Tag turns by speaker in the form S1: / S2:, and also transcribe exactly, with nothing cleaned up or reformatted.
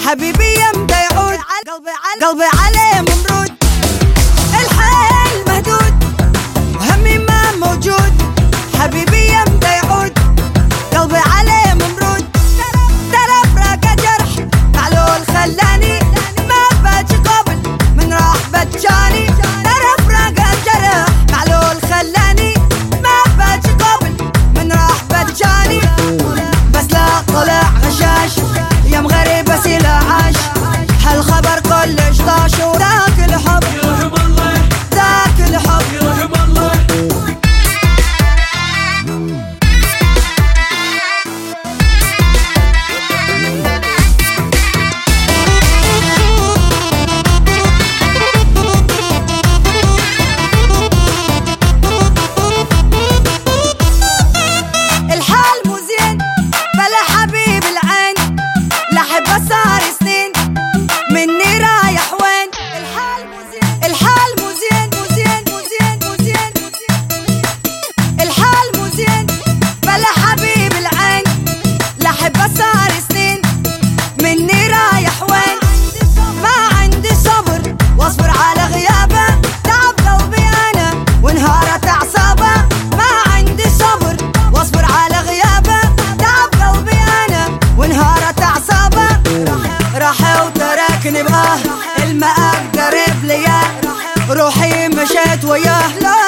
S1: حبيبي يمتى يعود قلبي عليه ممرود، الحال مهدود همي ما موجود. حبيبي يمتى يعود قلبي عليه ممرود، ترى فراقه جرح معلول خلاني ما باتش قبل من راح بتجاني. ترى فراقه جرح معلول خلاني ما باتش قبل من راح بتجاني. بس لا طلع غشاش يم غريب بس لا عاش، هالخبر كلش طاش وذاك الحب يرحم الله ذاك الحب يرحم الله. الحال مو زين بلا حبيب العين، لحبه صار سنين مني رايح وين. الحال مو زين الحال مو زين مو زين مو زين مو زين الحال مو زين بلا حبيب العين، لحبه صار سنين مني رايح وين. ما عندي صبر واصبر على غيابه، تعب قلبي انا وانهارت اعصابه. ما عندي صبر واصبر على غيابه، تعب قلبي انا وانهارت اعصابه. راح وتركني باه الما اقدر بلياه، روحي مشيت وياه.